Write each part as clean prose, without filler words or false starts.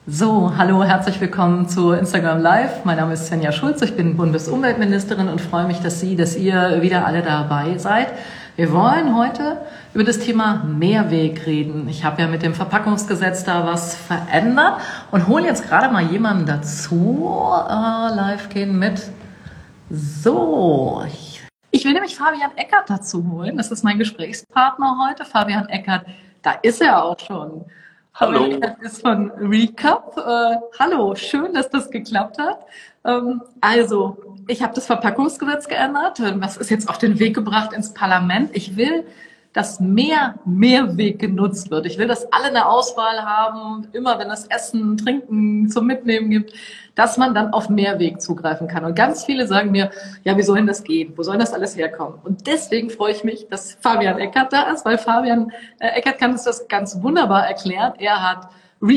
So, hallo, herzlich willkommen zu Instagram Live. Mein Name ist Svenja Schulz, ich bin Bundesumweltministerin und freue mich, dass ihr wieder alle dabei seid. Wir wollen heute über das Thema Mehrweg reden. Ich habe ja mit dem Verpackungsgesetz da was verändert und hole jetzt gerade mal jemanden dazu. Live gehen mit. So, ich will nämlich Fabian Eckert dazu holen. Das ist mein Gesprächspartner heute. Fabian Eckert, da ist er auch schon. Hallo. Fabian Eckert ist von Recap. Hallo, schön, dass das geklappt hat. Also, ich habe das Verpackungsgesetz geändert. Das ist jetzt auf den Weg gebracht ins Parlament. Ich will, dass mehr Mehrweg genutzt wird. Ich will, dass alle eine Auswahl haben, immer wenn es Essen, Trinken zum Mitnehmen gibt, dass man dann auf Mehrweg zugreifen kann. Und ganz viele sagen mir, ja, wie soll denn das gehen? Wo soll das alles herkommen? Und deswegen freue ich mich, dass Fabian Eckert da ist, weil Fabian Eckert kann uns das ganz wunderbar erklären. Er hat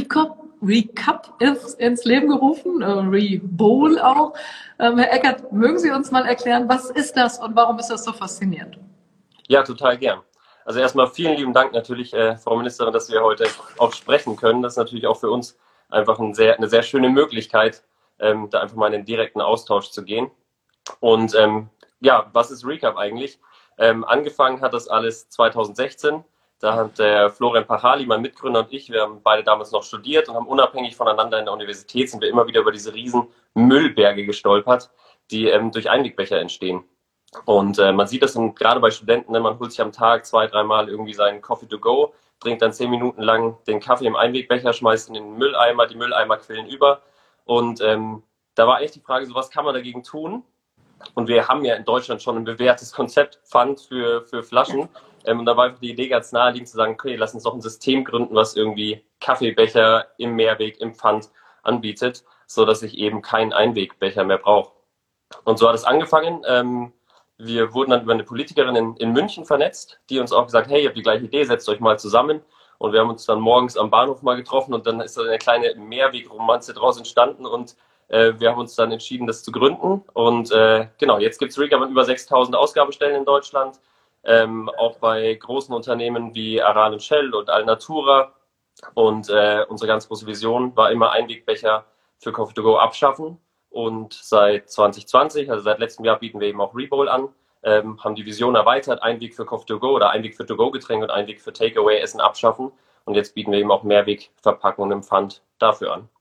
Recap ins Leben gerufen, Rebowl auch. Herr Eckert, mögen Sie uns mal erklären, was ist das und warum ist das so faszinierend? Ja, total gern. Also erstmal vielen lieben Dank natürlich, Frau Ministerin, dass wir heute auch sprechen können. Das ist natürlich auch für uns einfach eine sehr schöne Möglichkeit, da einfach mal in den direkten Austausch zu gehen. Und ja, was ist Recap eigentlich? Angefangen hat das alles 2016. Da hat der Florian Pachali, mein Mitgründer, und ich, wir haben beide damals noch studiert und haben unabhängig voneinander in der Universität sind wir immer wieder über diese riesen Müllberge gestolpert, die durch Einwegbecher entstehen. Und man sieht das gerade bei Studenten, ne, man holt sich am Tag 2-3 Mal irgendwie seinen Coffee to go, trinkt dann 10 Minuten lang den Kaffee im Einwegbecher, schmeißt in den Mülleimer, die Mülleimer quillen über. Und da war echt die Frage, so was kann man dagegen tun? Und wir haben ja in Deutschland schon ein bewährtes Konzept, Pfand für Flaschen. Und da war einfach die Idee ganz naheliegend zu sagen, okay, lass uns doch ein System gründen, was irgendwie Kaffeebecher im Mehrweg, im Pfand anbietet, so dass ich eben keinen Einwegbecher mehr brauche. Und so hat es angefangen. Wir wurden dann über eine Politikerin in München vernetzt, die uns auch gesagt, hey, ihr habt die gleiche Idee, setzt euch mal zusammen. Und wir haben uns dann morgens am Bahnhof mal getroffen und dann ist da eine kleine Mehrwegromanze draus entstanden und wir haben uns dann entschieden, das zu gründen. Und genau, jetzt gibt es Recap an über 6.000 Ausgabestellen in Deutschland, auch bei großen Unternehmen wie Aral und Shell und Alnatura. Und unsere ganz große Vision war immer, Einwegbecher für Coffee to go abschaffen. Und seit 2020, also seit letztem Jahr, bieten wir eben auch Rebowl an, haben die Vision erweitert, Einweg für Coffee to go oder Einweg für To-Go-Getränke und Einweg für Takeaway-Essen abschaffen. Und jetzt bieten wir eben auch Mehrwegverpackungen im Pfand dafür an.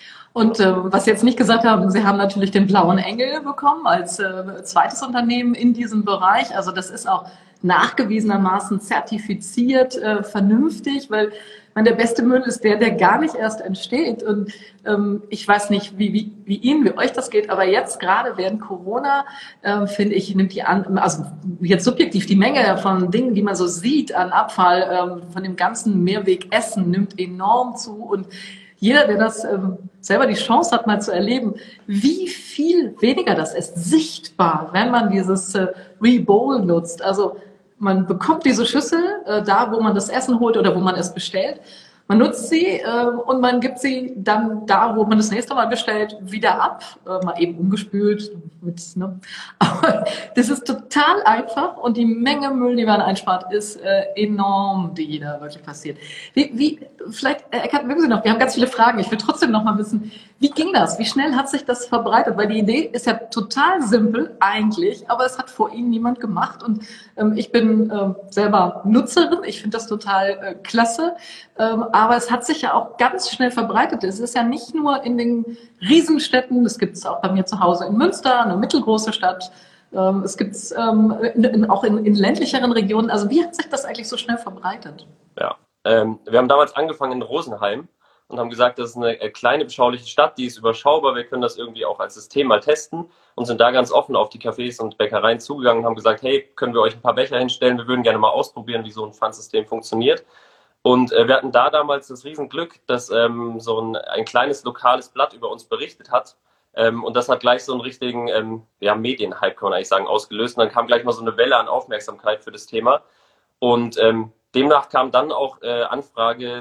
Und was Sie jetzt nicht gesagt haben, Sie haben natürlich den Blauen Engel bekommen als zweites Unternehmen in diesem Bereich. Also das ist auch nachgewiesenermaßen zertifiziert, vernünftig, weil der beste Müll ist der gar nicht erst entsteht. Und ich weiß nicht, wie euch das geht, aber jetzt gerade während Corona, finde ich, nimmt die an, also jetzt subjektiv die Menge von Dingen, die man so sieht an Abfall, von dem ganzen Mehrwegessen nimmt enorm zu. Und jeder, der das selber die Chance hat, mal zu erleben, wie viel weniger das ist, sichtbar, wenn man dieses Rebowl nutzt. Also man bekommt diese Schüssel da, wo man das Essen holt oder wo man es bestellt. Man nutzt sie und man gibt sie dann da, wo man das nächste Mal bestellt, wieder ab. Mal eben umgespült. Ne? Aber das ist total einfach und die Menge Müll, die man einspart, ist enorm, die da wirklich passiert. Vielleicht, Eckart, mögen Sie noch, wir haben ganz viele Fragen. Ich will trotzdem noch mal wissen, wie ging das? Wie schnell hat sich das verbreitet? Weil die Idee ist ja total simpel eigentlich, aber es hat vor Ihnen niemand gemacht. Und ich bin selber Nutzerin. Ich finde das total klasse. Aber es hat sich ja auch ganz schnell verbreitet. Es ist ja nicht nur in den Riesenstädten, das gibt es auch bei mir zu Hause in Münster, eine mittelgroße Stadt. Es gibt es auch in ländlicheren Regionen. Also wie hat sich das eigentlich so schnell verbreitet? Ja, wir haben damals angefangen in Rosenheim und haben gesagt, das ist eine kleine, beschauliche Stadt, die ist überschaubar, wir können das irgendwie auch als System mal testen und sind da ganz offen auf die Cafés und Bäckereien zugegangen und haben gesagt, hey, können wir euch ein paar Becher hinstellen, wir würden gerne mal ausprobieren, wie so ein Pfandsystem funktioniert. Und wir hatten da damals das Riesenglück, dass so ein kleines lokales Blatt über uns berichtet hat. Und das hat gleich so einen richtigen Medienhype, kann man eigentlich sagen, ausgelöst. Und dann kam gleich mal so eine Welle an Aufmerksamkeit für das Thema. Und demnach kam dann auch Anfragen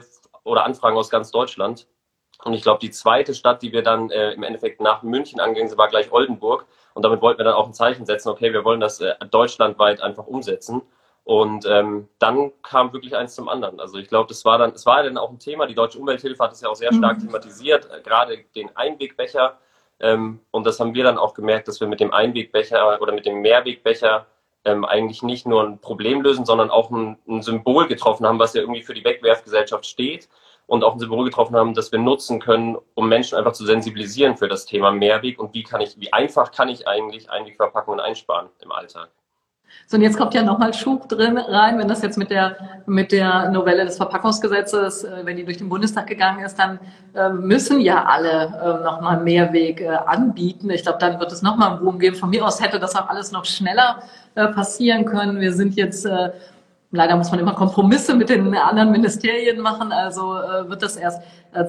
aus ganz Deutschland. Und ich glaube, die zweite Stadt, die wir dann im Endeffekt nach München angegangen sind, war gleich Oldenburg. Und damit wollten wir dann auch ein Zeichen setzen, okay, wir wollen das deutschlandweit einfach umsetzen. Und dann kam wirklich eins zum anderen. Also ich glaube, es war dann auch ein Thema. Die Deutsche Umwelthilfe hat es ja auch sehr stark thematisiert, gerade den Einwegbecher. Und das haben wir dann auch gemerkt, dass wir mit dem Einwegbecher oder mit dem Mehrwegbecher eigentlich nicht nur ein Problem lösen, sondern auch ein Symbol getroffen haben, was ja irgendwie für die Wegwerfgesellschaft steht. Und auch ein Symbol getroffen haben, das wir nutzen können, um Menschen einfach zu sensibilisieren für das Thema Mehrweg und wie einfach kann ich eigentlich Einwegverpackungen einsparen im Alltag. So, und jetzt kommt ja nochmal Schub drin rein, wenn das jetzt mit der Novelle des Verpackungsgesetzes, wenn die durch den Bundestag gegangen ist, dann müssen ja alle nochmal Mehrweg anbieten. Ich glaube, dann wird es nochmal einen Boom geben. Von mir aus hätte das auch alles noch schneller passieren können. Wir sind jetzt leider muss man immer Kompromisse mit den anderen Ministerien machen, also wird das erst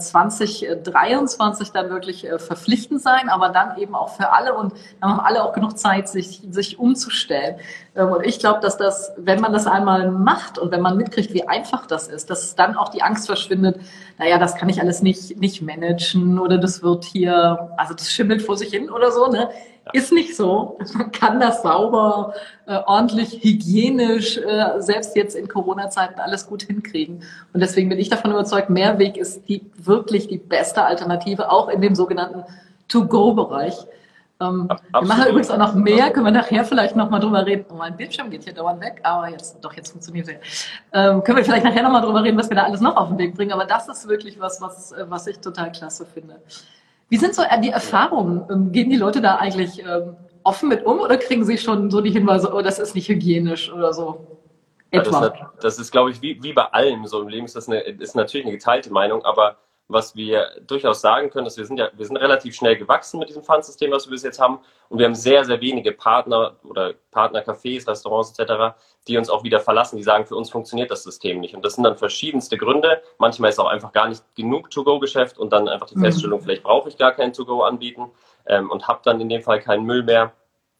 2023 dann wirklich verpflichtend sein, aber dann eben auch für alle und dann haben alle auch genug Zeit, sich umzustellen. Und ich glaube, dass das, wenn man das einmal macht und wenn man mitkriegt, wie einfach das ist, dass dann auch die Angst verschwindet, naja, das kann ich alles nicht managen oder das wird hier, also das schimmelt vor sich hin oder so, ne? Ist nicht so. Man kann das sauber, ordentlich, hygienisch, selbst jetzt in Corona-Zeiten alles gut hinkriegen. Und deswegen bin ich davon überzeugt, Mehrweg ist wirklich die beste Alternative, auch in dem sogenannten To-Go-Bereich. Wir machen übrigens auch noch mehr, können wir nachher vielleicht nochmal drüber reden. Oh, mein Bildschirm geht hier dauernd weg, aber jetzt funktioniert er. Können wir vielleicht nachher nochmal drüber reden, was wir da alles noch auf den Weg bringen. Aber das ist wirklich was ich total klasse finde. Wie sind so die Erfahrungen? Gehen die Leute da eigentlich offen mit um oder kriegen sie schon so die Hinweise, oh, das ist nicht hygienisch oder so? Etwa. Das ist, glaube ich, wie bei allem so im Leben, ist natürlich eine geteilte Meinung, aber was wir durchaus sagen können, ist, wir sind relativ schnell gewachsen mit diesem Pfandsystem, was wir bis jetzt haben. Und wir haben sehr, sehr wenige Partner oder Partnercafés, Restaurants etc., die uns auch wieder verlassen, die sagen, für uns funktioniert das System nicht. Und das sind dann verschiedenste Gründe. Manchmal ist auch einfach gar nicht genug To-Go-Geschäft und dann einfach die Feststellung, vielleicht brauche ich gar kein To-Go anbieten und habe dann in dem Fall keinen Müll mehr.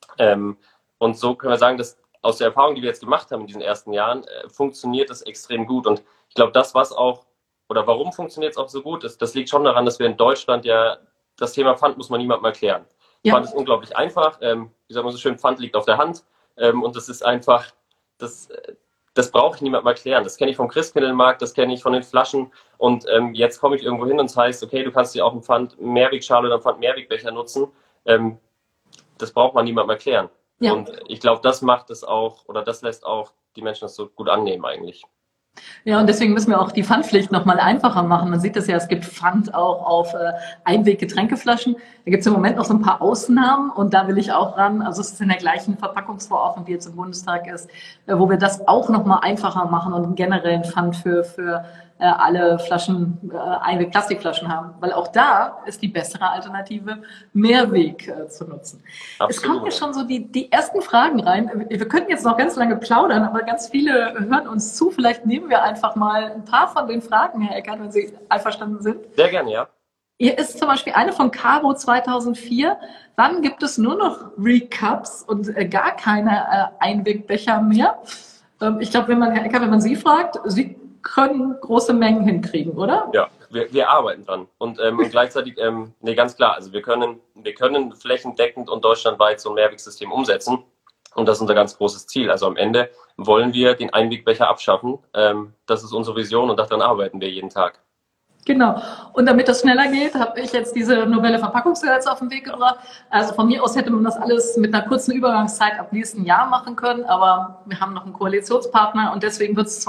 Und so können wir sagen, dass aus der Erfahrung, die wir jetzt gemacht haben in diesen ersten Jahren, funktioniert das extrem gut. Und ich glaube, warum funktioniert es auch so gut, das liegt schon daran, dass wir in Deutschland das Thema Pfand muss man niemandem erklären. Ja. Pfand ist unglaublich einfach. Wie sagt man so schön, Pfand liegt auf der Hand. Und das ist einfach, das brauche ich niemandem erklären. Das kenne ich vom Christkindlmarkt, das kenne ich von den Flaschen. Und jetzt komme ich irgendwo hin und es heißt, okay, du kannst dir auch einen Pfand-Mehrwegschale oder einen Pfand-Mehrwegbecher nutzen. Das braucht man niemandem erklären. Ja. Und ich glaube, das macht es auch, oder das lässt auch die Menschen das so gut annehmen eigentlich. Ja, und deswegen müssen wir auch die Pfandpflicht noch mal einfacher machen. Man sieht das ja, es gibt Pfand auch auf Einweg-Getränkeflaschen. Da gibt es im Moment noch so ein paar Ausnahmen und da will ich auch ran. Also es ist in der gleichen Verpackungsverordnung, wie jetzt im Bundestag ist, wo wir das auch noch mal einfacher machen und einen generellen Pfand für alle Flaschen, Einweg-Plastikflaschen haben. Weil auch da ist die bessere Alternative, Mehrweg zu nutzen. Absolut. Es kommen ja schon so die ersten Fragen rein. Wir könnten jetzt noch ganz lange plaudern, aber ganz viele hören uns zu. Vielleicht nehmen wir einfach mal ein paar von den Fragen, Herr Eckert, wenn Sie einverstanden sind. Sehr gerne, ja. Hier ist zum Beispiel eine von Caro 2004. Wann gibt es nur noch Recups und gar keine Einwegbecher mehr? Ich glaube, Herr Eckert, wenn man Sie fragt, Sie können große Mengen hinkriegen, oder? Ja, wir arbeiten dran. Und gleichzeitig, ganz klar, also wir können flächendeckend und deutschlandweit so ein Mehrwegsystem umsetzen. Und das ist unser ganz großes Ziel. Also am Ende wollen wir den Einwegbecher abschaffen. Das ist unsere Vision und daran arbeiten wir jeden Tag. Genau. Und damit das schneller geht, habe ich jetzt diese Novelle Verpackungsgesetz auf den Weg gebracht. Also von mir aus hätte man das alles mit einer kurzen Übergangszeit ab nächsten Jahr machen können, aber wir haben noch einen Koalitionspartner und deswegen wird es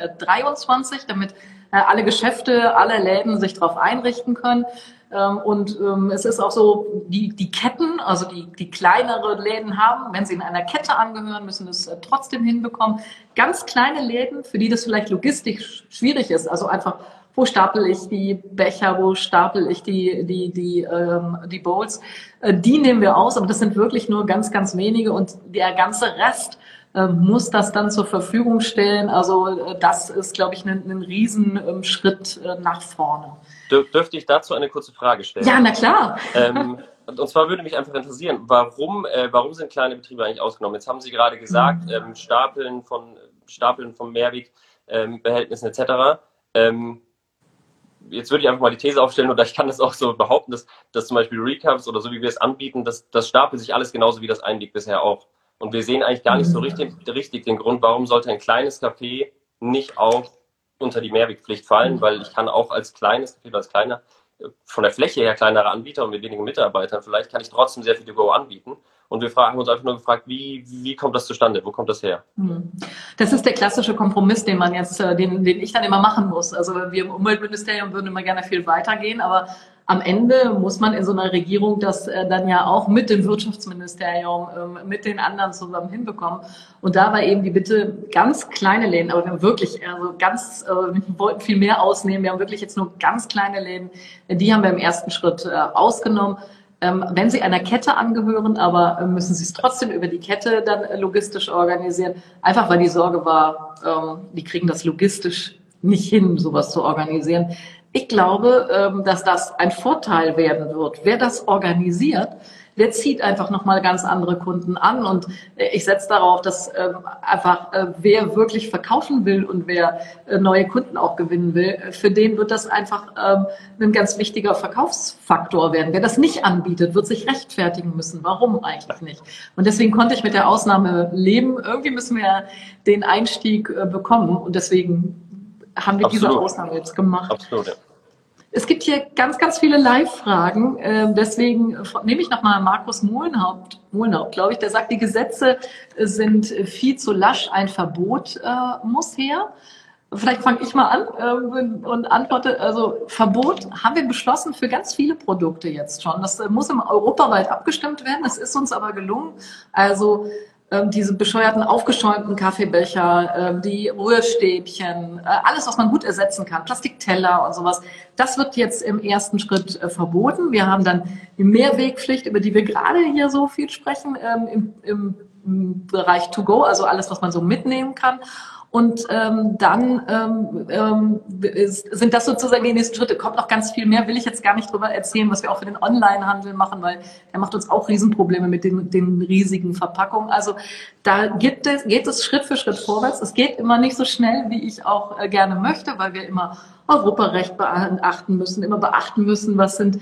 2023, damit alle Geschäfte, alle Läden sich darauf einrichten können. Und es ist auch so, die Ketten, also die kleinere Läden haben, wenn sie in einer Kette angehören, müssen es trotzdem hinbekommen. Ganz kleine Läden, für die das vielleicht logistisch schwierig ist, also einfach wo stapel ich die Becher, wo stapel ich die Bowls, die nehmen wir aus, aber das sind wirklich nur ganz, ganz wenige und der ganze Rest muss das dann zur Verfügung stellen. Also das ist, glaube ich, ein Riesenschritt nach vorne. Dürfte ich dazu eine kurze Frage stellen? Ja, na klar. Und zwar würde mich einfach interessieren, warum sind kleine Betriebe eigentlich ausgenommen? Jetzt haben Sie gerade gesagt, Stapeln von Mehrwegbehältnissen etc. Jetzt würde ich einfach mal die These aufstellen, oder ich kann das auch so behaupten, dass zum Beispiel Recaps oder so wie wir es anbieten, das stapelt sich alles genauso wie das Einweg bisher auch. Und wir sehen eigentlich gar nicht so richtig den Grund, warum sollte ein kleines Café nicht auch unter die Mehrwegpflicht fallen, weil ich kann auch als kleines Café, als kleiner, von der Fläche her kleinerer Anbieter und mit wenigen Mitarbeitern, vielleicht kann ich trotzdem sehr viel To-Go anbieten. Und wir haben uns einfach nur gefragt, wie kommt das zustande? Wo kommt das her? Das ist der klassische Kompromiss, den man jetzt, den ich dann immer machen muss. Also wir im Umweltministerium würden immer gerne viel weitergehen, aber am Ende muss man in so einer Regierung das dann ja auch mit dem Wirtschaftsministerium, mit den anderen zusammen hinbekommen. Und da war eben die Bitte, ganz kleine Läden, aber wir haben wirklich, also wir wollten viel mehr ausnehmen. Wir haben wirklich jetzt nur ganz kleine Läden, die haben wir im ersten Schritt ausgenommen. Wenn Sie einer Kette angehören, aber müssen Sie es trotzdem über die Kette dann logistisch organisieren. Einfach weil die Sorge war, die kriegen das logistisch nicht hin, sowas zu organisieren. Ich glaube, dass das ein Vorteil werden wird. Wer das organisiert, der zieht einfach nochmal ganz andere Kunden an. Und ich setze darauf, dass einfach wer wirklich verkaufen will und wer neue Kunden auch gewinnen will, für den wird das einfach ein ganz wichtiger Verkaufsfaktor werden. Wer das nicht anbietet, wird sich rechtfertigen müssen. Warum eigentlich nicht? Und deswegen konnte ich mit der Ausnahme leben. Irgendwie müssen wir den Einstieg bekommen. Und deswegen haben wir diese Ausnahme jetzt gemacht. Absolut, ja. Es gibt hier ganz, ganz viele Live-Fragen. Deswegen nehme ich nochmal Markus Mohlenhaupt, glaube ich, der sagt, die Gesetze sind viel zu lasch, ein Verbot muss her. Vielleicht fange ich mal an und antworte, also Verbot haben wir beschlossen für ganz viele Produkte jetzt schon. Das muss europaweit abgestimmt werden, das ist uns aber gelungen. Also diese bescheuerten aufgeschäumten Kaffeebecher, die Rührstäbchen, alles, was man gut ersetzen kann, Plastikteller und sowas, das wird jetzt im ersten Schritt verboten. Wir haben dann die Mehrwegpflicht, über die wir gerade hier so viel sprechen, im Bereich To-Go, also alles, was man so mitnehmen kann. Und dann sind das sozusagen die nächsten Schritte. Kommt noch ganz viel mehr, will ich jetzt gar nicht drüber erzählen, was wir auch für den Onlinehandel machen, weil der macht uns auch Riesenprobleme mit den riesigen Verpackungen. Also da geht es Schritt für Schritt vorwärts. Es geht immer nicht so schnell, wie ich auch gerne möchte, weil wir immer Europarecht beachten müssen, immer beachten müssen, was sind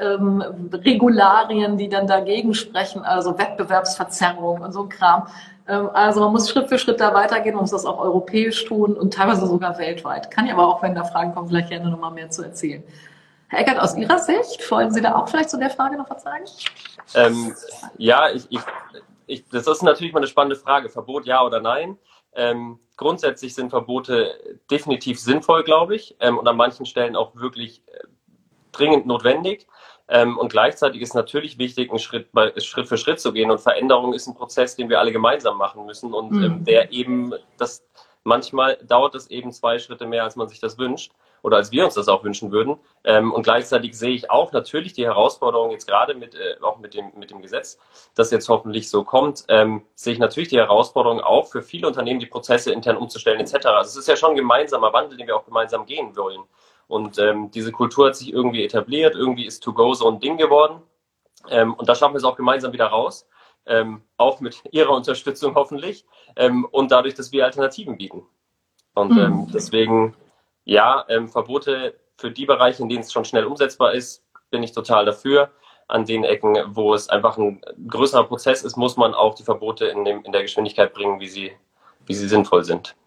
Regularien, die dann dagegen sprechen, also Wettbewerbsverzerrung und so ein Kram. Also man muss Schritt für Schritt da weitergehen, man muss das auch europäisch tun und teilweise sogar weltweit. Kann ich aber auch, wenn da Fragen kommen, vielleicht gerne noch mal mehr zu erzählen. Herr Eckert, aus Ihrer Sicht, wollen Sie da auch vielleicht zu der Frage noch was sagen? Ja, das ist natürlich mal eine spannende Frage. Verbot ja oder nein? Grundsätzlich sind Verbote definitiv sinnvoll, glaube ich, und an manchen Stellen auch wirklich dringend notwendig. Und gleichzeitig ist natürlich wichtig, Schritt für Schritt zu gehen. Und Veränderung ist ein Prozess, den wir alle gemeinsam machen müssen. Und manchmal dauert es eben 2 Schritte mehr, als man sich das wünscht oder als wir uns das auch wünschen würden. Und gleichzeitig sehe ich auch natürlich die Herausforderung, jetzt gerade auch mit dem Gesetz, das jetzt hoffentlich so kommt, sehe ich natürlich die Herausforderung auch für viele Unternehmen, die Prozesse intern umzustellen etc. Also es ist ja schon ein gemeinsamer Wandel, den wir auch gemeinsam gehen wollen. Und diese Kultur hat sich irgendwie etabliert, irgendwie ist To-Go so ein Ding geworden. Und da schaffen wir es auch gemeinsam wieder raus, auch mit Ihrer Unterstützung hoffentlich und dadurch, dass wir Alternativen bieten. Und deswegen, ja, Verbote für die Bereiche, in denen es schon schnell umsetzbar ist, bin ich total dafür. An den Ecken, wo es einfach ein größerer Prozess ist, muss man auch die Verbote in der Geschwindigkeit bringen, wie sie sinnvoll sind.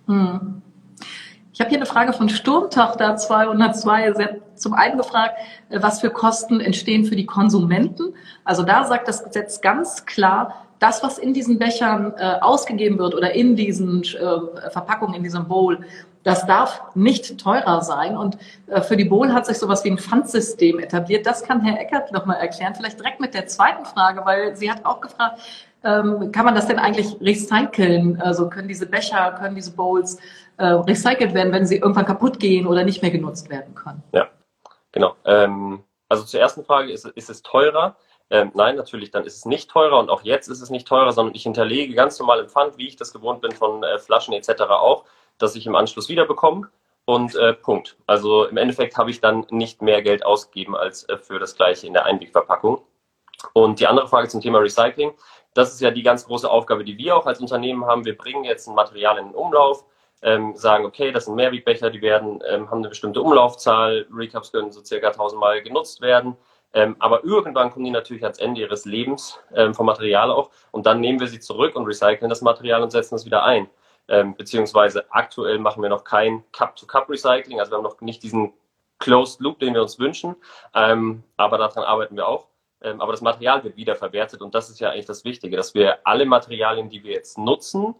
Ich habe hier eine Frage von Sturmtochter 202. Sie hat zum einen gefragt, was für Kosten entstehen für die Konsumenten. Also da sagt das Gesetz ganz klar, das, was in diesen Bechern ausgegeben wird oder in diesen Verpackungen, in diesem Bowl, das darf nicht teurer sein. Und für die Bowl hat sich sowas wie ein Pfandsystem etabliert. Das kann Herr Eckert nochmal erklären. Vielleicht direkt mit der zweiten Frage, weil sie hat auch gefragt, kann man das denn eigentlich recyceln? Also können diese Becher, können diese Bowls recycelt werden, wenn sie irgendwann kaputt gehen oder nicht mehr genutzt werden können? Ja, genau. Also zur ersten Frage, ist es teurer? Nein, natürlich, dann ist es nicht teurer und auch jetzt ist es nicht teurer, sondern ich hinterlege ganz normal im Pfand, wie ich das gewohnt bin von Flaschen etc. auch, dass ich im Anschluss wieder bekomme und Punkt. Also im Endeffekt habe ich dann nicht mehr Geld ausgegeben als für das Gleiche in der Einwegverpackung. Und die andere Frage zum Thema Recycling, das ist ja die ganz große Aufgabe, die wir auch als Unternehmen haben. Wir bringen jetzt ein Material in den Umlauf, sagen, okay, das sind Mehrwegbecher, die haben eine bestimmte Umlaufzahl, Recaps können so circa 1000 Mal genutzt werden. Aber irgendwann kommen die natürlich ans Ende ihres Lebens vom Material auch und dann nehmen wir sie zurück und recyceln das Material und setzen es wieder ein. Beziehungsweise aktuell machen wir noch kein Cup-to-Cup-Recycling, also wir haben noch nicht diesen Closed Loop, den wir uns wünschen, aber daran arbeiten wir auch. Aber das Material wird wiederverwertet und das ist ja eigentlich das Wichtige, dass wir alle Materialien, die wir jetzt nutzen,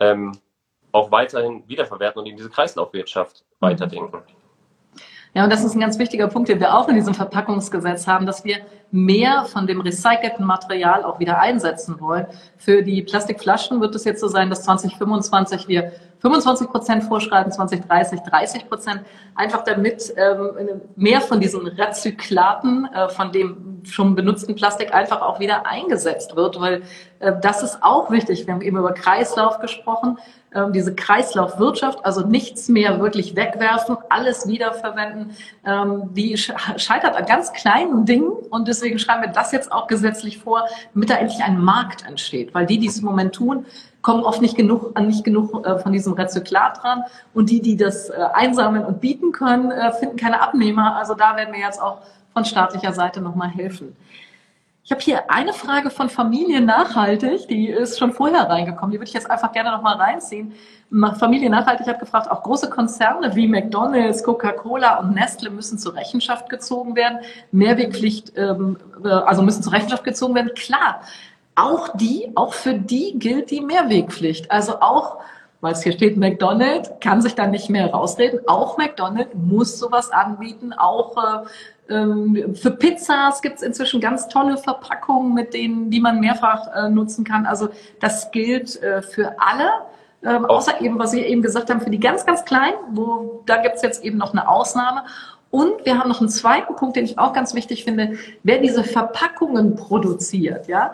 auch weiterhin wiederverwerten und in diese Kreislaufwirtschaft weiterdenken. Ja, und das ist ein ganz wichtiger Punkt, den wir auch in diesem Verpackungsgesetz haben, dass wir mehr von dem recycelten Material auch wieder einsetzen wollen. Für die Plastikflaschen wird es jetzt so sein, dass 2025 wir 25% vorschreiben, 2030 30%, einfach damit mehr von diesen Rezyklaten, von dem schon benutzten Plastik einfach auch wieder eingesetzt wird, weil das ist auch wichtig. Wir haben eben über Kreislauf gesprochen, diese Kreislaufwirtschaft, also nichts mehr wirklich wegwerfen, alles wiederverwenden, die scheitert an ganz kleinen Dingen und deswegen schreiben wir das jetzt auch gesetzlich vor, damit da endlich ein Markt entsteht, weil die es im Moment tun, kommen oft nicht genug von diesem Rezyklat dran und die das einsammeln und bieten können, finden keine Abnehmer. Also da werden wir jetzt auch von staatlicher Seite nochmal helfen. Ich habe hier eine Frage von Familie Nachhaltig, die ist schon vorher reingekommen, die würde ich jetzt einfach gerne nochmal reinziehen. Familie Nachhaltig hat gefragt, auch große Konzerne wie McDonald's, Coca-Cola und Nestle müssen zur Rechenschaft gezogen werden. Mehrwegpflicht, also müssen zur Rechenschaft gezogen werden. Klar, auch für die gilt die Mehrwegpflicht. Also auch, weil es hier steht, McDonald's kann sich dann nicht mehr rausreden. Auch McDonald's muss sowas anbieten. Auch für Pizzas gibt es inzwischen ganz tolle Verpackungen, mit denen, die man mehrfach nutzen kann. Also das gilt für alle. Außer eben, was Sie eben gesagt haben, für die ganz, ganz Kleinen, da gibt es jetzt eben noch eine Ausnahme. Und wir haben noch einen zweiten Punkt, den ich auch ganz wichtig finde. Wer diese Verpackungen produziert, ja,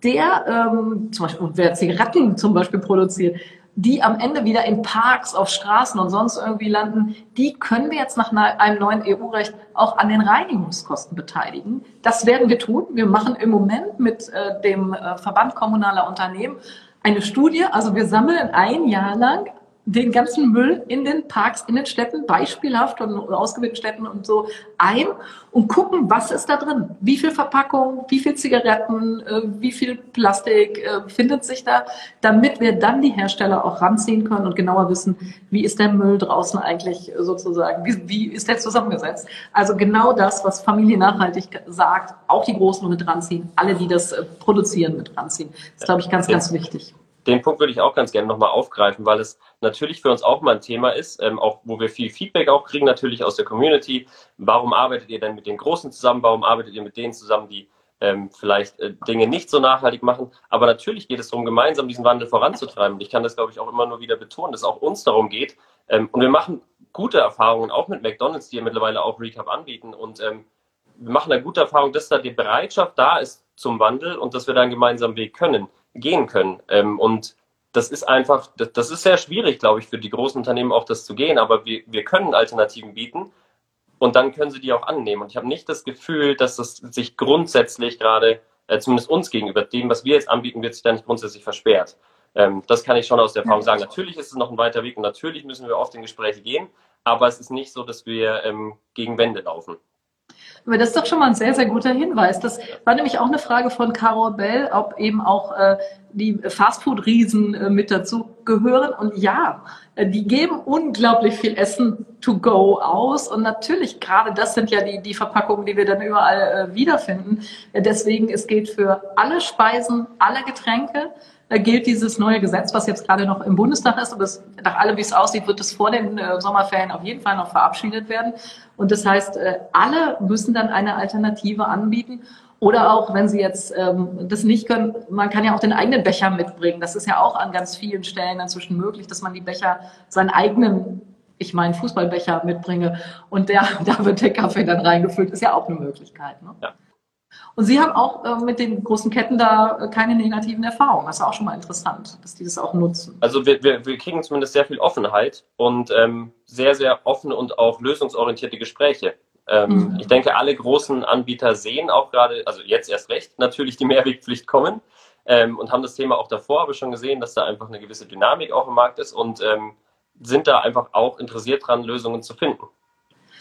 zum Beispiel, wer Zigaretten zum Beispiel produziert, die am Ende wieder in Parks, auf Straßen und sonst irgendwie landen, die können wir jetzt nach einem neuen EU-Recht auch an den Reinigungskosten beteiligen. Das werden wir tun. Wir machen im Moment mit dem Verband kommunaler Unternehmen eine Studie. Also wir sammeln ein Jahr lang den ganzen Müll in den Parks, in den Städten, beispielhaft und ausgewählten Städten und so ein und gucken, was ist da drin? Wie viel Verpackung, wie viel Zigaretten, wie viel Plastik findet sich da, damit wir dann die Hersteller auch ranziehen können und genauer wissen, wie ist der Müll draußen eigentlich sozusagen, wie ist der zusammengesetzt? Also genau das, was Familie Nachhaltig sagt, auch die Großen mit ranziehen, alle, die das produzieren, mit ranziehen. Das ist, glaube ich, ganz, ganz wichtig. Den Punkt würde ich auch ganz gerne nochmal aufgreifen, weil es natürlich für uns auch mal ein Thema ist, auch wo wir viel Feedback auch kriegen, natürlich aus der Community. Warum arbeitet ihr denn mit den Großen zusammen? Warum arbeitet ihr mit denen zusammen, die vielleicht Dinge nicht so nachhaltig machen? Aber natürlich geht es darum, gemeinsam diesen Wandel voranzutreiben. Und ich kann das, glaube ich, auch immer nur wieder betonen, dass es auch uns darum geht. Und wir machen gute Erfahrungen, auch mit McDonald's, die ja mittlerweile auch Recap anbieten. Und wir machen eine gute Erfahrung, dass da die Bereitschaft da ist zum Wandel und dass wir da einen gemeinsamen Weg gehen können. Und das ist einfach, das ist sehr schwierig, glaube ich, für die großen Unternehmen auch das zu gehen, aber wir können Alternativen bieten und dann können sie die auch annehmen. Und ich habe nicht das Gefühl, dass das sich grundsätzlich gerade, zumindest uns gegenüber dem, was wir jetzt anbieten, wird sich da nicht grundsätzlich versperrt. Das kann ich schon aus der Erfahrung sagen. Natürlich ist es noch ein weiter Weg und natürlich müssen wir oft in Gespräche gehen, aber es ist nicht so, dass wir gegen Wände laufen. Aber das ist doch schon mal ein sehr, sehr guter Hinweis. Das war nämlich auch eine Frage von Carol Bell, ob eben auch die Fastfood-Riesen mit dazu gehören. Und ja, die geben unglaublich viel Essen to go aus. Und natürlich, gerade das sind ja die Verpackungen, die wir dann überall wiederfinden. Deswegen, es gilt für alle Speisen, alle Getränke, gilt dieses neue Gesetz, was jetzt gerade noch im Bundestag ist. Und das, nach allem, wie es aussieht, wird es vor den Sommerferien auf jeden Fall noch verabschiedet werden. Und das heißt, alle müssen dann eine Alternative anbieten. Oder auch, wenn sie jetzt das nicht können, man kann ja auch den eigenen Becher mitbringen. Das ist ja auch an ganz vielen Stellen inzwischen möglich, dass man die Becher, seinen eigenen, ich meine Fußballbecher mitbringe und da wird der Kaffee dann reingefüllt. Ist ja auch eine Möglichkeit. Ne? Ja. Und Sie haben auch mit den großen Ketten da keine negativen Erfahrungen. Das ist auch schon mal interessant, dass die das auch nutzen. Also wir kriegen zumindest sehr viel Offenheit und sehr, sehr offene und auch lösungsorientierte Gespräche. Ich denke, alle großen Anbieter sehen auch gerade, also jetzt erst recht, natürlich die Mehrwegpflicht kommen und haben das Thema auch davor aber schon gesehen, dass da einfach eine gewisse Dynamik auch im Markt ist und sind da einfach auch interessiert dran, Lösungen zu finden.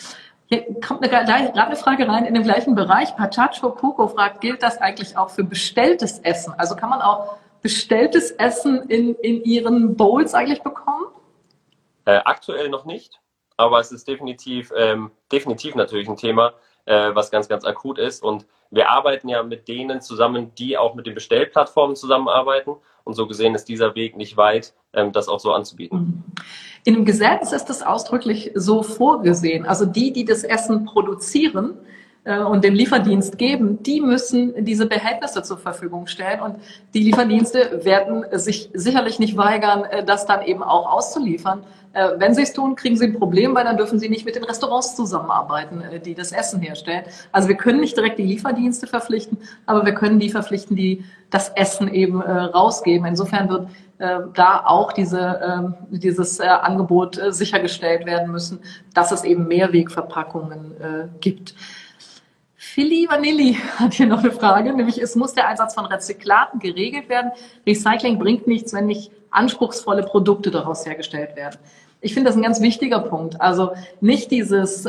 Hier kommt gerade eine Frage rein in den gleichen Bereich. Pachacho Coco fragt, gilt das eigentlich auch für bestelltes Essen? Also kann man auch bestelltes Essen in Ihren Bowls eigentlich bekommen? Aktuell noch nicht, aber es ist definitiv natürlich ein Thema, was ganz, ganz akut ist. Und wir arbeiten ja mit denen zusammen, die auch mit den Bestellplattformen zusammenarbeiten. Und so gesehen ist dieser Weg nicht weit, das auch so anzubieten. In dem Gesetz ist es ausdrücklich so vorgesehen. Also die das Essen produzieren und den Lieferdienst geben, die müssen diese Behältnisse zur Verfügung stellen. Und die Lieferdienste werden sich sicherlich nicht weigern, das dann eben auch auszuliefern. Wenn sie es tun, kriegen sie ein Problem, weil dann dürfen sie nicht mit den Restaurants zusammenarbeiten, die das Essen herstellen. Also wir können nicht direkt die Lieferdienste verpflichten, aber wir können die verpflichten, die das Essen eben rausgeben. Insofern wird da auch dieses Angebot sichergestellt werden müssen, dass es eben Mehrwegverpackungen gibt. Philly Vanilli hat hier noch eine Frage, nämlich es muss der Einsatz von Rezyklaten geregelt werden. Recycling bringt nichts, wenn nicht anspruchsvolle Produkte daraus hergestellt werden. Ich finde das ein ganz wichtiger Punkt. Also nicht dieses,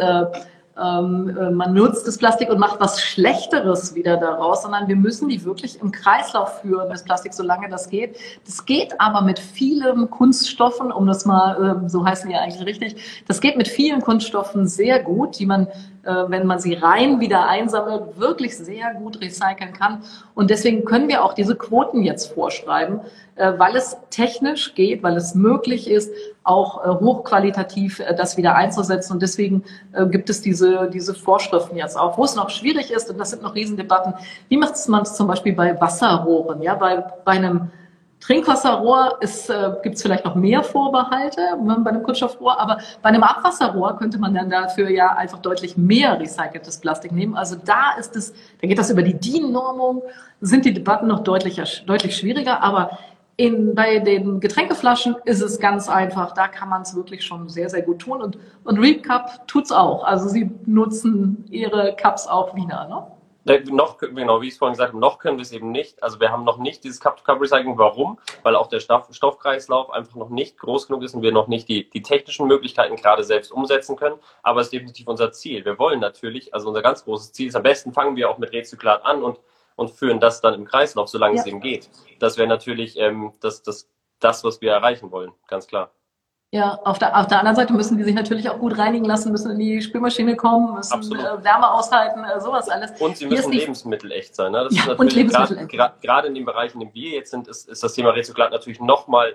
man nutzt das Plastik und macht was Schlechteres wieder daraus, sondern wir müssen die wirklich im Kreislauf führen, das Plastik, solange das geht. Das geht aber mit vielen Kunststoffen, um das mal, so heißen die ja eigentlich richtig, das geht mit vielen Kunststoffen sehr gut, die man, wenn man sie rein wieder einsammelt, wirklich sehr gut recyceln kann. Und deswegen können wir auch diese Quoten jetzt vorschreiben, weil es technisch geht, weil es möglich ist, auch hochqualitativ das wieder einzusetzen. Und deswegen gibt es diese Vorschriften jetzt auch. Wo es noch schwierig ist, und das sind noch Riesendebatten, wie macht man es zum Beispiel bei Wasserrohren? Ja, bei einem Trinkwasserrohr gibt es vielleicht noch mehr Vorbehalte bei einem Kunststoffrohr, aber bei einem Abwasserrohr könnte man dann dafür ja einfach deutlich mehr recyceltes Plastik nehmen. Also da geht das über die DIN-Normung, sind die Debatten noch deutlich schwieriger, aber bei den Getränkeflaschen ist es ganz einfach, da kann man es wirklich schon sehr, sehr gut tun und Recap tut's auch. Also sie nutzen ihre Cups auch wieder, ne? Genau, wie ich es vorhin gesagt habe, noch können wir es eben nicht. Also wir haben noch nicht dieses Cup-to-Cup-Recycling. Warum? Weil auch der Stoffkreislauf einfach noch nicht groß genug ist und wir noch nicht die technischen Möglichkeiten gerade selbst umsetzen können. Aber es ist definitiv unser Ziel. Wir wollen natürlich, also unser ganz großes Ziel ist, am besten fangen wir auch mit Rezyklat an und führen das dann im Kreislauf, solange es eben geht. Das wäre natürlich das, was wir erreichen wollen, ganz klar. Ja, auf der anderen Seite müssen die sich natürlich auch gut reinigen lassen, müssen in die Spülmaschine kommen, müssen Wärme aushalten, sowas alles. Und sie müssen lebensmittelecht sein. Ne? Das ist natürlich gerade in dem Bereich, in dem wir jetzt sind, ist das Thema Rezyklat natürlich noch mal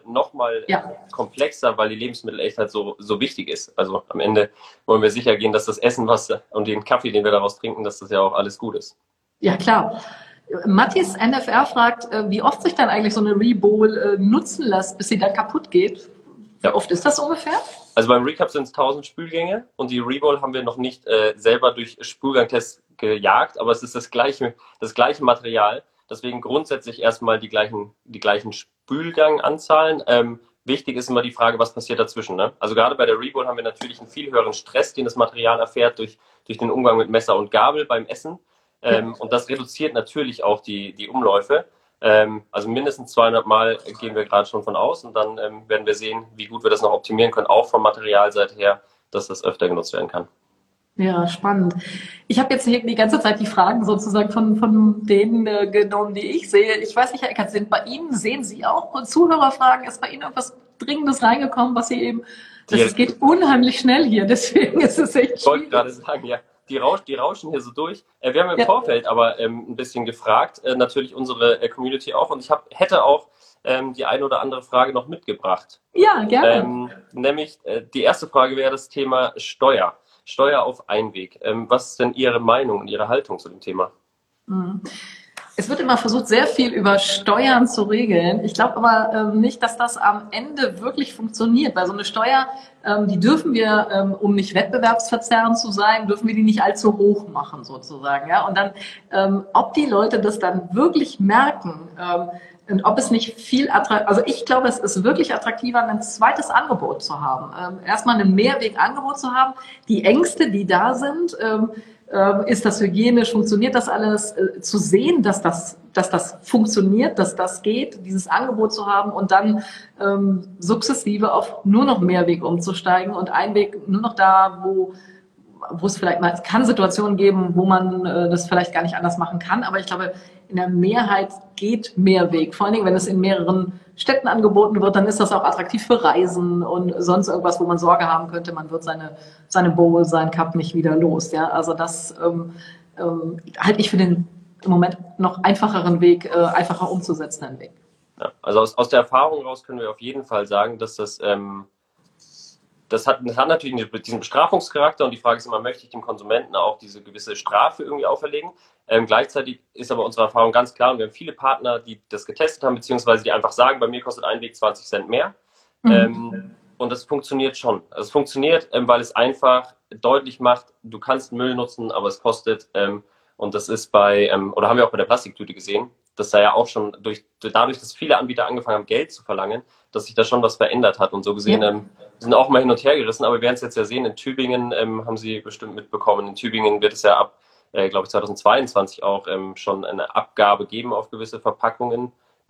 komplexer, weil die Lebensmittelechtheit so wichtig ist. Also am Ende wollen wir sicher gehen, dass das Essen, und den Kaffee, den wir daraus trinken, dass das ja auch alles gut ist. Ja, klar. Mathis NFR fragt, wie oft sich dann eigentlich so eine Rebowl nutzen lässt, bis sie dann kaputt geht. Wie oft ist das ungefähr? Also beim Recap sind es 1000 Spülgänge und die Rebowl haben wir noch nicht selber durch Spülgangtests gejagt, aber es ist das gleiche Material. Deswegen grundsätzlich erstmal die gleichen Spülganganzahlen. Wichtig ist immer die Frage, was passiert dazwischen. Ne? Also gerade bei der Rebowl haben wir natürlich einen viel höheren Stress, den das Material erfährt durch den Umgang mit Messer und Gabel beim Essen. Und das reduziert natürlich auch die Umläufe. Also mindestens 200 Mal gehen wir gerade schon von aus und dann werden wir sehen, wie gut wir das noch optimieren können, auch von Materialseite her, dass das öfter genutzt werden kann. Ja, spannend. Ich habe jetzt hier die ganze Zeit die Fragen sozusagen von denen genommen, die ich sehe. Ich weiß nicht, Herr Eckert, sehen Sie auch Zuhörerfragen? Ist bei Ihnen irgendwas Dringendes reingekommen, was Sie eben, es geht unheimlich schnell hier, deswegen ist es echt schwierig. Ich wollte gerade sagen, ja. Die rauschen hier so durch. Wir haben im Vorfeld aber ein bisschen gefragt, natürlich unsere Community auch. Und ich hätte auch die eine oder andere Frage noch mitgebracht. Ja, gerne. Nämlich die erste Frage wäre das Thema Steuer. Steuer auf Einweg. Was ist denn Ihre Meinung und Ihre Haltung zu dem Thema? Es wird immer versucht, sehr viel über Steuern zu regeln. Ich glaube aber nicht, dass das am Ende wirklich funktioniert. Weil so eine Steuer, die dürfen wir, um nicht wettbewerbsverzerrend zu sein, dürfen wir die nicht allzu hoch machen sozusagen. Ja? Und dann, ob die Leute das dann wirklich merken und ob es nicht viel attraktiver, also ich glaube, es ist wirklich attraktiver, ein zweites Angebot zu haben. Erstmal ein Mehrwegangebot zu haben. Die Ängste, die da sind, ist das hygienisch, funktioniert das alles, zu sehen, dass das funktioniert, dass das geht, dieses Angebot zu haben und dann sukzessive auf nur noch Mehrweg umzusteigen und Einweg nur noch da, wo wo es vielleicht mal, es kann Situationen geben, wo man das vielleicht gar nicht anders machen kann, aber ich glaube, in der Mehrheit geht Mehrweg. Vor allen Dingen, wenn es in mehreren Städten angeboten wird, dann ist das auch attraktiv für Reisen und sonst irgendwas, wo man Sorge haben könnte, man wird seine Bowl, seinen Cup nicht wieder los. Ja, also das halte ich für den im Moment noch einfacheren Weg, einfacher umzusetzenden Weg. Ja, also aus der Erfahrung raus können wir auf jeden Fall sagen, dass das hat natürlich diesen Bestrafungscharakter und die Frage ist immer, möchte ich dem Konsumenten auch diese gewisse Strafe irgendwie auferlegen? Gleichzeitig ist aber unsere Erfahrung ganz klar und wir haben viele Partner, die das getestet haben, beziehungsweise die einfach sagen, bei mir kostet ein Weg 20 Cent mehr. Und das funktioniert schon. Also es funktioniert, weil es einfach deutlich macht, du kannst Müll nutzen, aber es kostet, und das ist oder haben wir auch bei der Plastiktüte gesehen, dass da ja auch schon dadurch, dass viele Anbieter angefangen haben, Geld zu verlangen, dass sich da schon was verändert hat. Und so gesehen sind auch mal hin und her gerissen, aber wir werden es jetzt ja sehen, in Tübingen haben Sie bestimmt mitbekommen, in Tübingen wird es ja ab, glaube ich, 2022 auch schon eine Abgabe geben auf gewisse Verpackungen,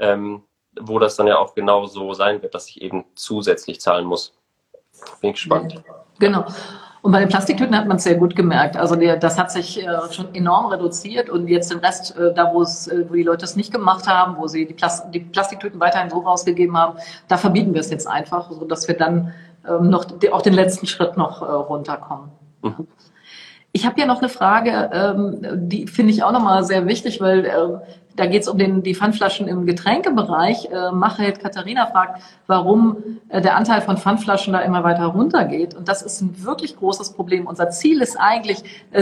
wo das dann ja auch genau so sein wird, dass ich eben zusätzlich zahlen muss. Bin ich gespannt. Genau. Und bei den Plastiktüten hat man es sehr gut gemerkt. Also das hat sich schon enorm reduziert und jetzt den Rest, da wo die Leute es nicht gemacht haben, wo sie die Plastiktüten weiterhin so rausgegeben haben, da verbieten wir es jetzt einfach, sodass wir dann auch den letzten Schritt noch runterkommen. Mhm. Ich habe hier noch eine Frage, die finde ich auch nochmal sehr wichtig, weil da geht es um die Pfandflaschen im Getränkebereich. Machelt Katharina fragt, warum der Anteil von Pfandflaschen da immer weiter runtergeht. Und das ist ein wirklich großes Problem. Unser Ziel ist eigentlich,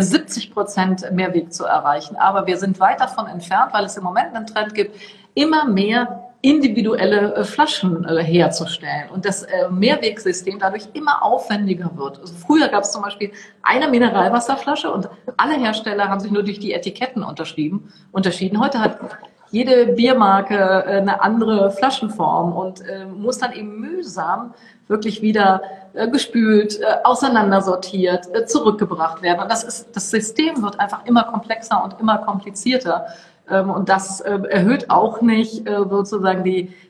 70% Mehrweg zu erreichen. Aber wir sind weit davon entfernt, weil es im Moment einen Trend gibt, immer mehr individuelle Flaschen herzustellen und das Mehrwegsystem dadurch immer aufwendiger wird. Also früher gab es zum Beispiel eine Mineralwasserflasche und alle Hersteller haben sich nur durch die Etiketten unterschieden. Heute hat jede Biermarke eine andere Flaschenform und muss dann eben mühsam wirklich wieder gespült, auseinandersortiert, zurückgebracht werden. Und das System wird einfach immer komplexer und immer komplizierter. Und das erhöht auch nicht sozusagen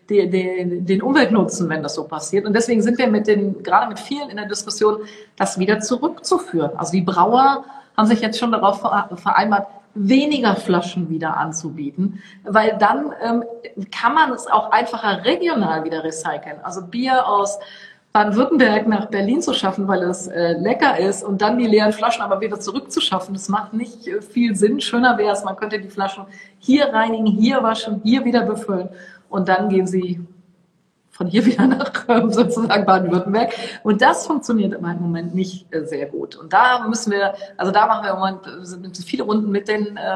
den Umweltnutzen, wenn das so passiert. Und deswegen sind wir gerade mit vielen in der Diskussion, das wieder zurückzuführen. Also die Brauer haben sich jetzt schon darauf vereinbart, weniger Flaschen wieder anzubieten, weil dann kann man es auch einfacher regional wieder recyceln. Also Bier aus Baden-Württemberg nach Berlin zu schaffen, weil es lecker ist und dann die leeren Flaschen aber wieder zurückzuschaffen, das macht nicht viel Sinn. Schöner wäre es, man könnte die Flaschen hier reinigen, hier waschen, hier wieder befüllen und dann gehen sie von hier wieder nach sozusagen Baden-Württemberg. Und das funktioniert im Moment nicht sehr gut. Und da machen wir im Moment viele Runden mit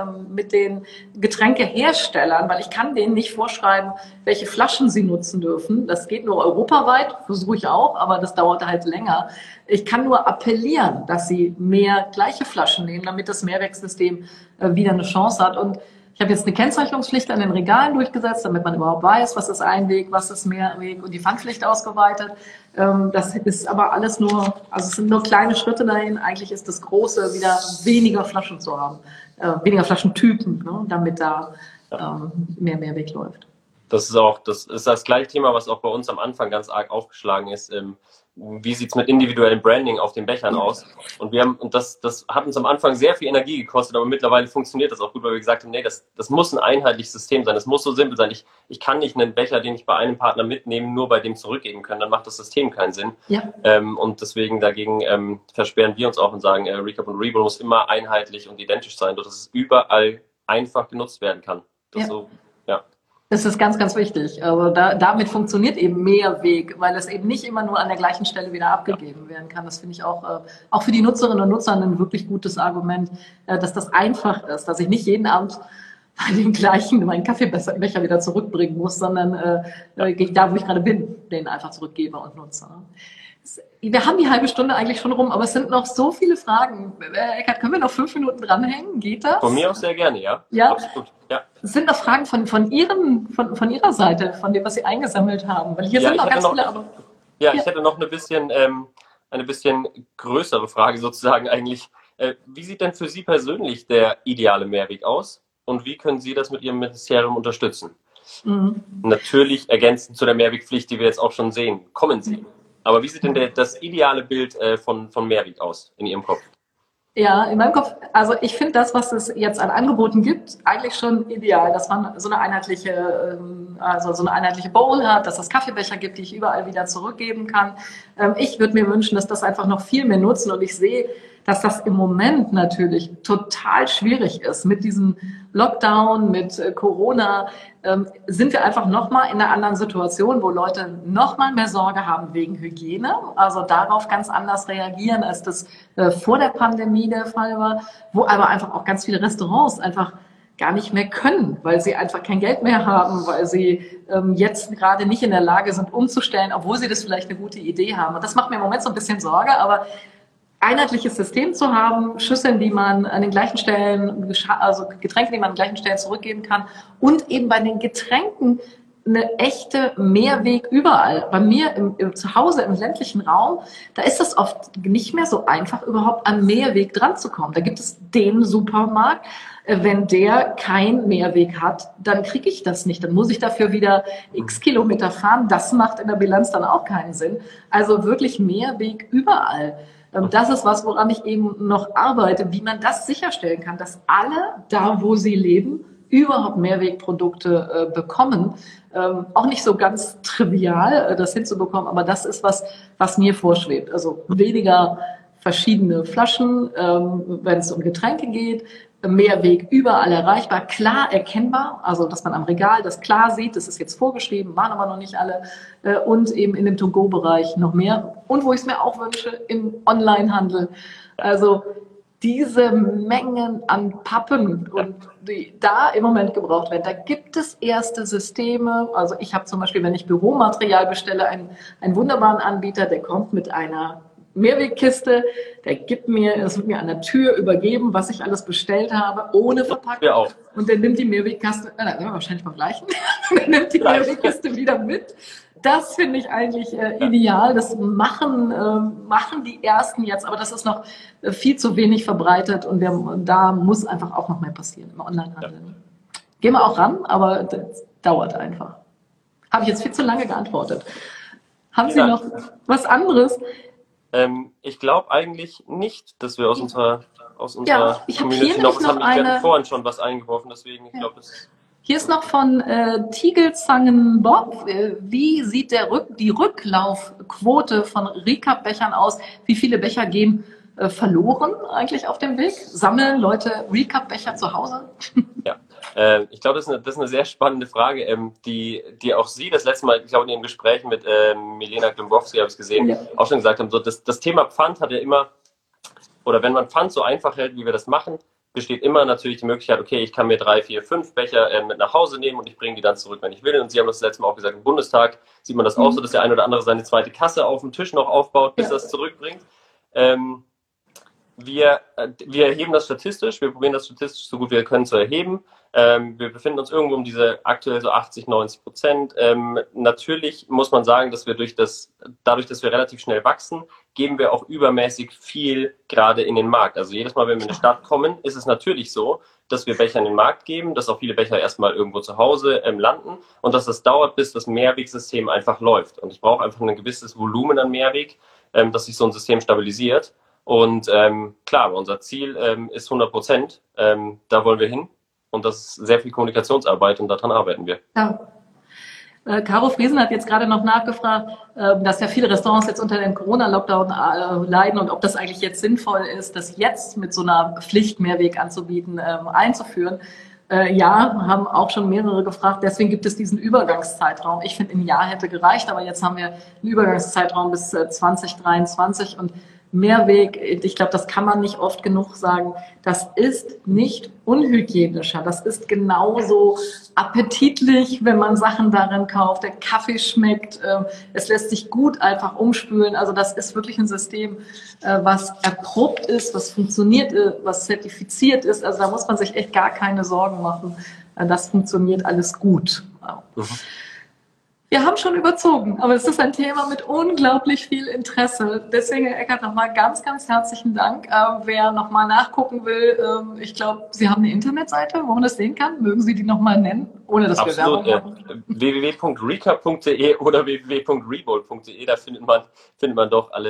den Getränkeherstellern, weil ich kann denen nicht vorschreiben, welche Flaschen sie nutzen dürfen. Das geht nur europaweit, versuche ich auch, aber das dauert halt länger. Ich kann nur appellieren, dass sie mehr gleiche Flaschen nehmen, damit das Mehrwegsystem wieder eine Chance hat. Und ich habe jetzt eine Kennzeichnungspflicht an den Regalen durchgesetzt, damit man überhaupt weiß, was ist Einweg, was ist Mehrweg und die Pfandpflicht ausgeweitet. Das ist aber alles es sind nur kleine Schritte dahin. Eigentlich ist das Große, wieder weniger Flaschen zu haben, weniger Flaschentypen, ne, damit da mehr Mehrweg läuft. Das ist das gleiche Thema, was auch bei uns am Anfang ganz arg aufgeschlagen ist. Wie sieht es mit individuellem Branding auf den Bechern aus? Und das hat uns am Anfang sehr viel Energie gekostet, aber mittlerweile funktioniert das auch gut, weil wir gesagt haben, nee, das muss ein einheitliches System sein, das muss so simpel sein. Ich kann nicht einen Becher, den ich bei einem Partner mitnehme, nur bei dem zurückgeben können, dann macht das System keinen Sinn. Ja. Und deswegen dagegen versperren wir uns auch und sagen, Recap und Rebull muss immer einheitlich und identisch sein, sodass es überall einfach genutzt werden kann. Das ist ganz, ganz wichtig. Also damit funktioniert eben Mehrweg, weil es eben nicht immer nur an der gleichen Stelle wieder abgegeben werden kann. Das finde ich auch für die Nutzerinnen und Nutzer ein wirklich gutes Argument, dass das einfach ist, dass ich nicht jeden Abend bei dem gleichen meinen Kaffeebecher wieder zurückbringen muss, sondern da, wo ich gerade bin, den einfach zurückgebe und nutze. Wir haben die halbe Stunde eigentlich schon rum, aber es sind noch so viele Fragen. Eckart, können wir noch 5 Minuten dranhängen? Geht das? Von mir aus sehr gerne, ja. Ja? Absolut, ja. Es sind noch Fragen von Ihrer Seite, von dem, was Sie eingesammelt haben. Weil hier sind noch ganz viele. Aber, ich hätte noch eine bisschen größere Frage sozusagen eigentlich. Wie sieht denn für Sie persönlich der ideale Mehrweg aus? Und wie können Sie das mit Ihrem Ministerium unterstützen? Mhm. Natürlich ergänzend zu der Mehrwegpflicht, die wir jetzt auch schon kommen sehen. Aber wie sieht denn das ideale Bild von Mehrweg aus in Ihrem Kopf? Ja, in meinem Kopf, also ich finde das, was es jetzt an Angeboten gibt, eigentlich schon ideal, dass man so eine einheitliche Bowl hat, dass es Kaffeebecher gibt, die ich überall wieder zurückgeben kann. Ich würde mir wünschen, dass das einfach noch viel mehr nutzen, und ich sehe, dass das im Moment natürlich total schwierig ist. Mit diesem Lockdown, mit Corona sind wir einfach nochmal in einer anderen Situation, wo Leute nochmal mehr Sorge haben wegen Hygiene, also darauf ganz anders reagieren, als das vor der Pandemie der Fall war, wo aber einfach auch ganz viele Restaurants einfach gar nicht mehr können, weil sie einfach kein Geld mehr haben, weil sie jetzt gerade nicht in der Lage sind, umzustellen, obwohl sie das vielleicht eine gute Idee haben. Und das macht mir im Moment so ein bisschen Sorge, aber einheitliches System zu haben, Schüsseln, die man an den gleichen Stellen, also Getränke, die man an den gleichen Stellen zurückgeben kann, und eben bei den Getränken eine echte Mehrweg überall. Bei mir zu Hause im ländlichen Raum, da ist es oft nicht mehr so einfach, überhaupt an Mehrweg dran zu kommen. Da gibt es den Supermarkt. Wenn der kein Mehrweg hat, dann kriege ich das nicht. Dann muss ich dafür wieder x Kilometer fahren. Das macht in der Bilanz dann auch keinen Sinn. Also wirklich Mehrweg überall. Das ist was, woran ich eben noch arbeite, wie man das sicherstellen kann, dass alle da, wo sie leben, überhaupt Mehrwegprodukte bekommen. Auch nicht so ganz trivial, das hinzubekommen, aber das ist was mir vorschwebt. Also weniger verschiedene Flaschen, wenn es um Getränke geht, Mehrweg überall erreichbar, klar erkennbar, also dass man am Regal das klar sieht, das ist jetzt vorgeschrieben, waren aber noch nicht alle, und eben in dem To-Go-Bereich noch mehr. Und wo ich es mir auch wünsche, im Onlinehandel. Also diese Mengen an Pappen, und die da im Moment gebraucht werden, da gibt es erste Systeme. Also ich habe zum Beispiel, wenn ich Büromaterial bestelle, einen wunderbaren Anbieter, der kommt mit einer Mehrwegkiste, das wird mir an der Tür übergeben, was ich alles bestellt habe, ohne Verpackung. Ja, auch. Und der nimmt die Mehrwegkiste, wahrscheinlich beim gleichen, der nimmt die Mehrwegkiste wieder mit. Das finde ich eigentlich ideal. Das machen die Ersten jetzt, aber das ist noch viel zu wenig verbreitet, und da muss einfach auch noch mehr passieren im Onlinehandel. Ja. Gehen wir auch ran, aber das dauert einfach. Habe ich jetzt viel zu lange geantwortet. Haben Sie noch was anderes? Ich glaube eigentlich nicht, dass wir aus unserer Community noch was haben. Wir hatten vorhin schon was eingeworfen, deswegen, ich glaube, das... Hier ist noch von Tigelzangen Bob. Wie sieht die Rücklaufquote von Recap-Bechern aus? Wie viele Becher gehen verloren eigentlich auf dem Weg? Sammeln Leute Recap-Becher zu Hause? Ja, ich glaube, das ist eine sehr spannende Frage, die auch Sie das letzte Mal, ich glaube, in Ihrem Gespräch mit Milena Glimbowski, habe ich es gesehen, auch schon gesagt haben. So, das Thema Pfand hat ja immer, oder wenn man Pfand so einfach hält, wie wir das machen, besteht immer natürlich die Möglichkeit, okay, ich kann mir 3, 4, 5 Becher mit nach Hause nehmen und ich bringe die dann zurück, wenn ich will. Und Sie haben das letzte Mal auch gesagt, im Bundestag sieht man das auch so, dass der eine oder andere seine zweite Kasse auf dem Tisch noch aufbaut, bis das zurückbringt. Wir erheben das statistisch, wir probieren das statistisch so gut wir können zu erheben. Wir befinden uns irgendwo um diese aktuell so 80-90%. Natürlich muss man sagen, dass wir dadurch, dass wir relativ schnell wachsen, geben wir auch übermäßig viel gerade in den Markt. Also jedes Mal, wenn wir in eine Stadt kommen, ist es natürlich so, dass wir Becher in den Markt geben, dass auch viele Becher erstmal irgendwo zu Hause landen und dass das dauert, bis das Mehrwegsystem einfach läuft. Und ich brauche einfach ein gewisses Volumen an Mehrweg, dass sich so ein System stabilisiert. Und klar, unser Ziel ist 100%. Da wollen wir hin. Und das ist sehr viel Kommunikationsarbeit und daran arbeiten wir. Ja. Caro Friesen hat jetzt gerade noch nachgefragt, dass ja viele Restaurants jetzt unter dem Corona-Lockdown leiden und ob das eigentlich jetzt sinnvoll ist, das jetzt mit so einer Pflicht Mehrweg anzubieten, einzuführen. Ja, haben auch schon mehrere gefragt. Deswegen gibt es diesen Übergangszeitraum. Ich finde, ein Jahr hätte gereicht, aber jetzt haben wir einen Übergangszeitraum bis 2023 und Mehrweg, ich glaube, das kann man nicht oft genug sagen, das ist nicht unhygienischer. Das ist genauso appetitlich, wenn man Sachen darin kauft. Der Kaffee schmeckt, es lässt sich gut einfach umspülen. Also das ist wirklich ein System, was erprobt ist, was funktioniert, was zertifiziert ist. Also da muss man sich echt gar keine Sorgen machen. Das funktioniert alles gut. Mhm. Wir haben schon überzogen, aber es ist ein Thema mit unglaublich viel Interesse. Deswegen, Herr Eckert, nochmal ganz, ganz herzlichen Dank. Wer nochmal nachgucken will, ich glaube, Sie haben eine Internetseite, wo man das sehen kann. Mögen Sie die nochmal nennen, ohne dass wir Werbung machen? www.recap.de oder www.rebold.de, da findet man doch alle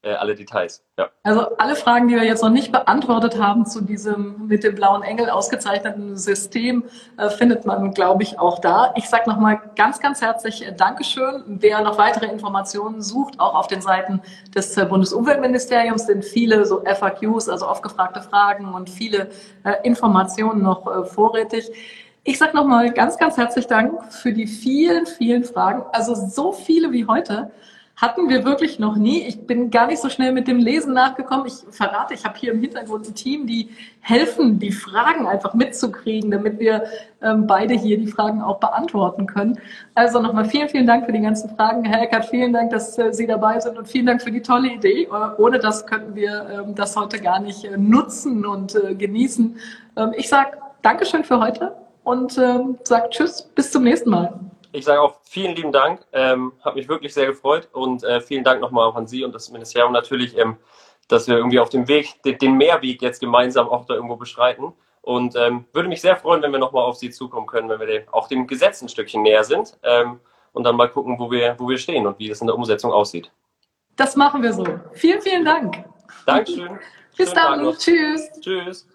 alle Details. Ja. Also alle Fragen, die wir jetzt noch nicht beantwortet haben zu diesem mit dem blauen Engel ausgezeichneten System, findet man, glaube ich, auch da. Ich sage nochmal ganz, ganz herzlich Dankeschön. Wer noch weitere Informationen sucht, auch auf den Seiten des Bundesumweltministeriums sind viele so FAQs, also oft gefragte Fragen und viele Informationen noch vorrätig. Ich sage nochmal ganz, ganz herzlich Dank für die vielen, vielen Fragen. Also so viele wie heute hatten wir wirklich noch nie. Ich bin gar nicht so schnell mit dem Lesen nachgekommen. Ich verrate, ich habe hier im Hintergrund ein Team, die helfen, die Fragen einfach mitzukriegen, damit wir beide hier die Fragen auch beantworten können. Also nochmal vielen, vielen Dank für die ganzen Fragen. Herr Eckert, vielen Dank, dass Sie dabei sind und vielen Dank für die tolle Idee. Ohne das könnten wir das heute gar nicht nutzen und genießen. Ich sage Dankeschön für heute und sage Tschüss, bis zum nächsten Mal. Ich sage auch vielen lieben Dank, hat mich wirklich sehr gefreut und vielen Dank nochmal auch an Sie und das Ministerium natürlich, dass wir irgendwie auf dem Weg, den Mehrweg jetzt gemeinsam auch da irgendwo beschreiten und würde mich sehr freuen, wenn wir nochmal auf Sie zukommen können, wenn wir auch dem Gesetz ein Stückchen näher sind und dann mal gucken, wo wir stehen und wie das in der Umsetzung aussieht. Das machen wir so. Vielen, vielen Dank. Dankeschön. Bis dann. Tschüss. Tschüss.